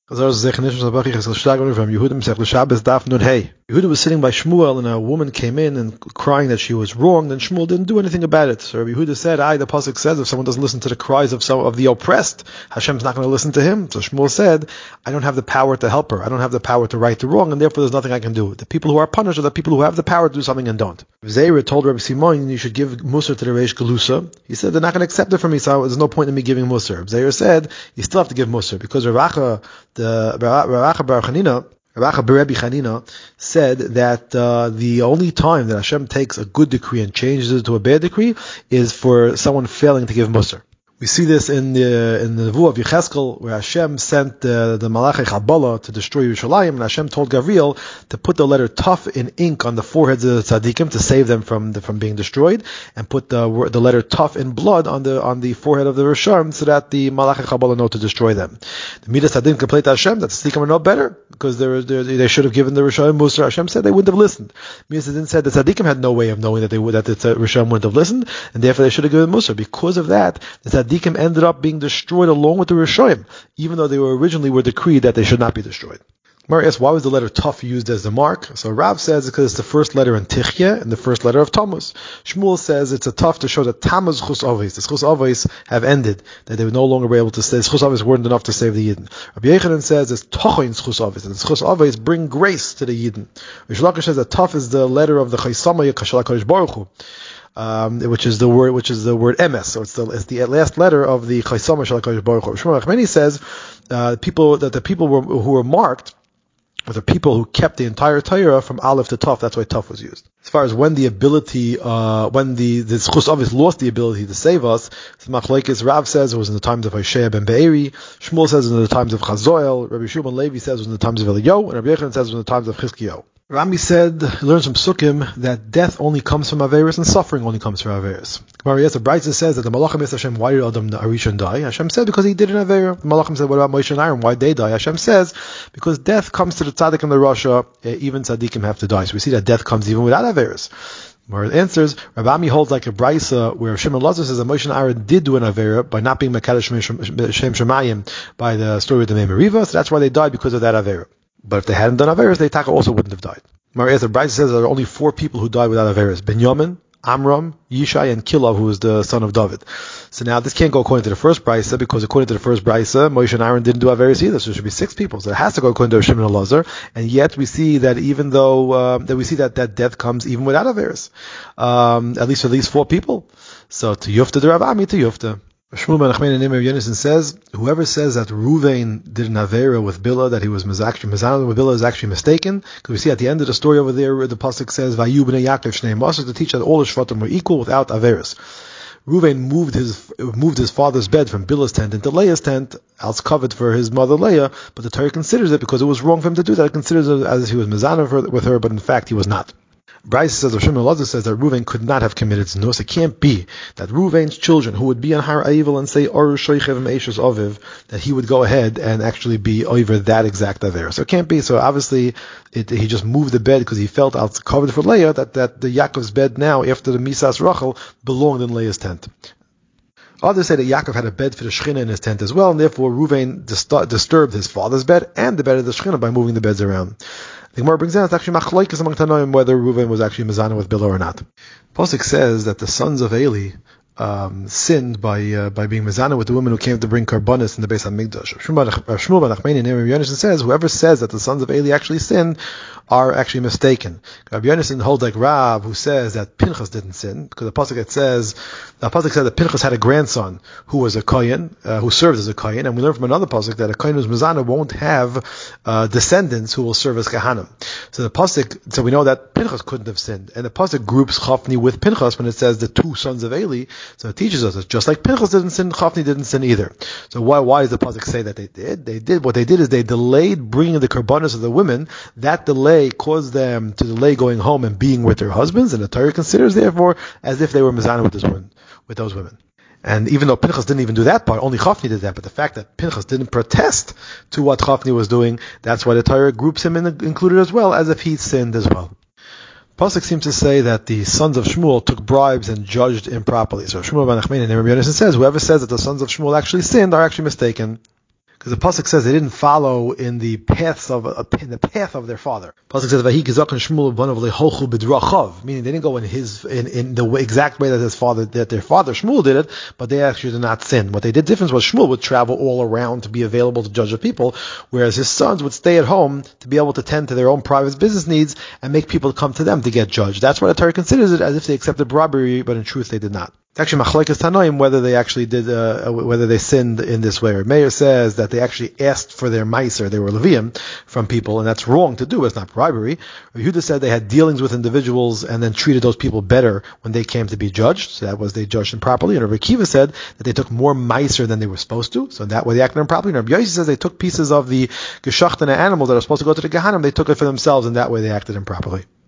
Yehuda was sitting by Shmuel, and a woman came in and crying that she was wrong. Then Shmuel didn't do anything about it. So Yehuda said, the pasuk says, if someone doesn't listen to the cries of the oppressed, Hashem's not going to listen to him. So Shmuel said, I don't have the power to help her. I don't have the power to right the wrong, and therefore there's nothing I can do. The people who are punished are the people who have the power to do something and don't. Zera told Rabbi Simon, you should give Musar to the Reish Galusa. He said, they're not going to accept it from me, so there's no point in me giving Musar. Zera said, you still have to give Musar, because Ravacha Berebi Chanina said that the only time that Hashem takes a good decree and changes it to a bad decree is for someone failing to give Musar. We see this in the Nevuah of Yecheskel, where Hashem sent the Malachei Chabala to destroy Yerushalayim, and Hashem told Gavriel to put the letter Tuf in ink on the foreheads of the tzaddikim to save them from being destroyed, and put the letter Tuf in blood on the forehead of the Risham, so that the Malachei Chabala know to destroy them. The Midas Tzaddikim complained to Hashem that the tzaddikim are no better, because they should have given the Risham Musar. Hashem said they wouldn't have listened. Midas Tzaddikim said the tzaddikim had no way of knowing that the Risham wouldn't have listened, and therefore they should have given Musar. Because of that, the tzaddikim ended up being destroyed along with the Rishoyim, even though they were decreed that they should not be destroyed. Mara asks, why was the letter Tuf used as the mark? So Rav says because it's the first letter in Tichya and the first letter of Tammuz. Shmuel says it's a Tuf to show that Tammuz Chus Avos, the Chus Avos have ended, that they would no longer be able to say, the Chus Avos weren't enough to save the Yidden. Rabbi Yechanan says it's Tochoin Chus Avos, and the Chus Avos bring grace to the Yidden. Rish Lakish says that Tuf is the letter of the Chaisama Yekashal HaKadosh Baruch Hu. Which is the word emes. So it's the last letter of the Chaisama Shel HaKadosh Baruch Hu. Shmuel Achmeni says the people who were marked were the people who kept the entire Torah from Aleph to Tuf. That's why Tuf was used. As far as when the Chus Avos lost the ability to save us, Machlekes Rav says it was in the times of Hoshea ben Be'eri. Shmuel says it was in the times of Chazoel. Rabbi Shimon Levi says it was in the times of Eliyahu, and Rabbi Yechanan says it was in the times of Chizkiyahu. Rami said, he learns from Sukkim that death only comes from Averis and suffering only comes from Averis. Gemara the Brisa says that the Malachim asked Hashem, why did Adam Arishon die? Hashem said, because he did an Aver. The Malachim said, what about Moshe and Aaron? Why did they die? Hashem says, because death comes to the Tzaddik and the Rasha, even Tzaddikim have to die. So we see that death comes even without Averis. Where it answers, Rabbi holds like a Brisa where Shimon Lazar says that Moshe and Aaron did do an Avera by not being Mekadosh Shem Shemayim by the story of the Memoriva, so that's why they died, because of that Avera. But if they hadn't done Averis, the Taka also wouldn't have died. The Brisa says there are only 4 people who died without Averis: Binyamin, Amram, Yishai, and Kilav, who is the son of David. So now this can't go according to the first Brisa, because according to the first Brisa, Moshe and Aaron didn't do Averis either, so it should be 6 people. So it has to go according to Shimon and Elazar, and yet we see that even though that death comes even without Averis, at least for these 4 people. So to Yufta the Rav Ami to Yufta. Shmuel ben Achmei Neimer Yonason says, whoever says that Ruvain did an Avera with Bila, that he was actually Mizanah with Bila, is actually mistaken, because we see at the end of the story over there, the pasuk says, Vayu b'nei Yaakov shnei Masar, to teach that all the Shvatim were equal without Averis. Ruvain moved his father's bed from Bila's tent into Leah's tent, else covered for his mother Leah, but the Torah considers it, because it was wrong for him to do that, it considers it as if he was Mizanah with her, but in fact he was not. Bryce says, or Shimon Elazar says that Reuven could not have committed zinus. It can't be that Reuven's children, who would be on Har Eivel and say Or Shoichev Meishus Oviv, that he would go ahead and actually be over that exact aver. So it can't be. So obviously, he just moved the bed because he felt out covered for Leah that the Yaakov's bed now, after the Misas Rachel, belonged in Leah's tent. Others say that Yaakov had a bed for the Shechina in his tent as well, and therefore Reuven disturbed his father's bed and the bed of the Shechina by moving the beds around. The Gemara brings down it's actually machlokes among Tanoim whether Reuven was actually mezana with Bila or not. Pasuk says that the sons of Eli sinned by being mezana with the women who came to bring karbanis in the Beis Hamikdash. Shmuel ben Achmei Neimer Yonason says whoever says that the sons of Eli actually sinned are actually mistaken. Rabbi Yonason holds like Rav, who says that Pinchas didn't sin, because the pasuk says that Pinchas had a grandson who was a kohen, who served as a kohen, and we learn from another pasuk that a kohen who's mezana won't have descendants who will serve as kahanim. So we know that Pinchas couldn't have sinned, and the pasuk groups Chafni with Pinchas when it says the 2 sons of Eli. So it teaches us that just like Pinchas didn't sin, Chafni didn't sin either. So why does the pasuk say that they did? What they did is they delayed bringing the karbanos of the women. That delay caused them to delay going home and being with their husbands, and the Torah considers therefore as if they were mezana with those women. And even though Pinchas didn't even do that part, only Chafni did that, but the fact that Pinchas didn't protest to what Chafni was doing, that's why the Torah groups him included as well, as if he sinned as well. Pasuk seems to say that the sons of Shmuel took bribes and judged improperly. So Shmuel ben Achmei and Rabbi Yonason says, whoever says that the sons of Shmuel actually sinned are actually mistaken. Because the pasuk says they didn't follow in the path of their father. Pasuk says Vayhi Gizak and Shmuel banav leholchu b'drachav, meaning they didn't go in the exact way that their father Shmuel did it, but they actually did not sin. What they did difference was Shmuel would travel all around to be available to judge the people, whereas his sons would stay at home to be able to tend to their own private business needs and make people come to them to get judged. That's why the Torah considers it as if they accepted robbery, but in truth they did not. It's actually machlekes tanoim whether they actually did, whether they sinned in this way. Meir says that they actually asked for their meiser, they were levium, from people, and that's wrong to do. It's not bribery. Yehuda said they had dealings with individuals and then treated those people better when they came to be judged. So that was they judged them properly. And Rabbi Akiva said that they took more meiser than they were supposed to. So that way they acted improperly. And Rabbi Yossi says they took pieces of the geshachtana animals that are supposed to go to the Gehanim. They took it for themselves, and that way they acted improperly.